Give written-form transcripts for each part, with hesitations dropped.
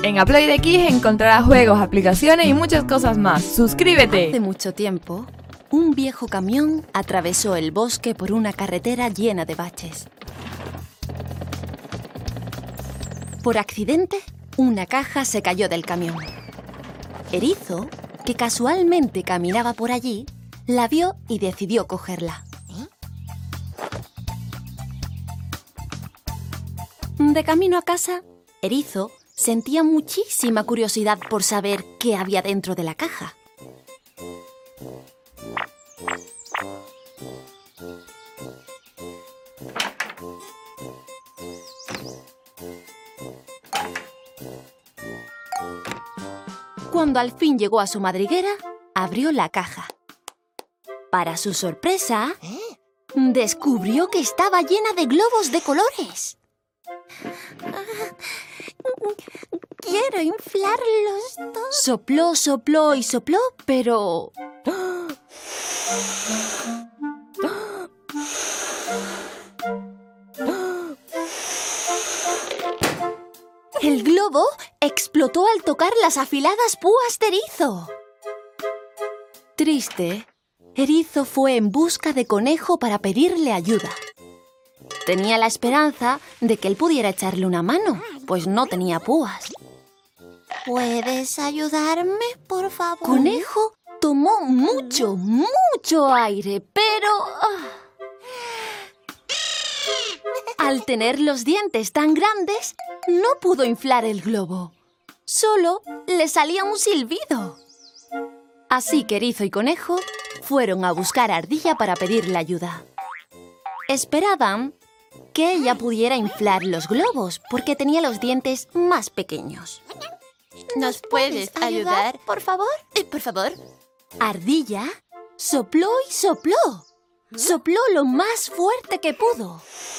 En Aploide Kids encontrarás juegos, aplicaciones y muchas cosas más. ¡Suscríbete! Hace mucho tiempo, un viejo camión atravesó el bosque por una carretera llena de baches. Por accidente, una caja se cayó del camión. Erizo, que casualmente caminaba por allí, la vio y decidió cogerla. De camino a casa, Erizo sentía muchísima curiosidad por saber qué había dentro de la caja. Cuando al fin llegó a su madriguera, abrió la caja. Para su sorpresa, descubrió que estaba llena de globos de colores. Quiero inflarlos todos. Sopló, sopló y sopló, pero... El globo explotó al tocar las afiladas púas de Erizo. Triste, Erizo fue en busca de Conejo para pedirle ayuda. Tenía la esperanza de que él pudiera echarle una mano, pues no tenía púas. ¿Puedes ayudarme, por favor? Conejo tomó mucho aire, pero... Al tener los dientes tan grandes, no pudo inflar el globo. Solo le salía un silbido. Así que Erizo y Conejo fueron a buscar a Ardilla para pedirle ayuda. Esperaban que ella pudiera inflar los globos, porque tenía los dientes más pequeños. ¿Nos puedes ayudar, por favor? Por favor. Ardilla sopló y sopló. Sopló lo más fuerte que pudo.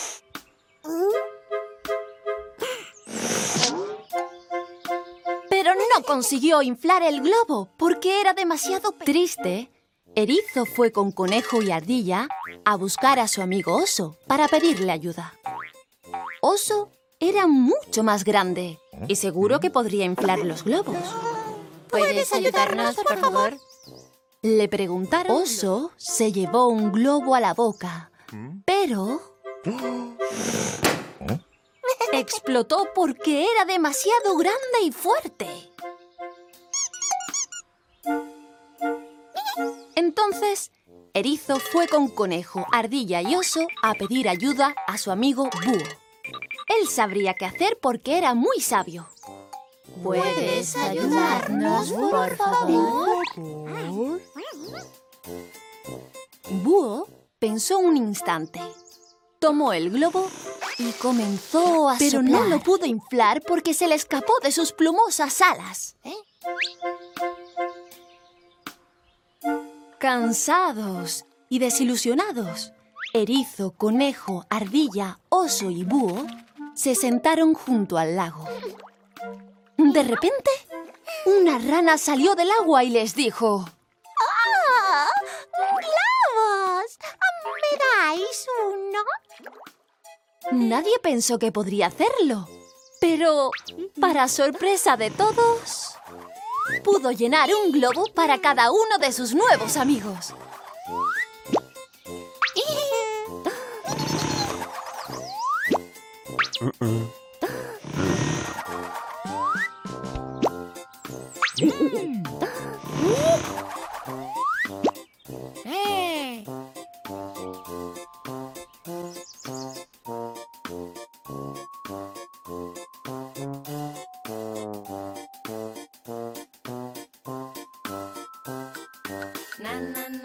Pero no consiguió inflar el globo porque era demasiado triste. Erizo fue con Conejo y Ardilla a buscar a su amigo Oso para pedirle ayuda. Oso era mucho más grande y seguro que podría inflar los globos. ¿Puedes ayudarnos, por favor? Le preguntaron. Oso se llevó un globo a la boca, pero... explotó porque era demasiado grande y fuerte. Entonces, Erizo fue con Conejo, Ardilla y Oso a pedir ayuda a su amigo Búho. Él sabría qué hacer porque era muy sabio. ¿Puedes ayudarnos, por favor? Búho pensó un instante. Tomó el globo y comenzó a Pero soplar. no lo pudo inflar porque se le escapó de sus plumosas alas. Cansados y desilusionados, Erizo, Conejo, Ardilla, Oso y Búho se sentaron junto al lago. De repente, una rana salió del agua y les dijo: ¡Ah! ¡Globos! ¿Me dais uno? Nadie pensó que podría hacerlo, pero, para sorpresa de todos, pudo llenar un globo para cada uno de sus nuevos amigos. Na, na,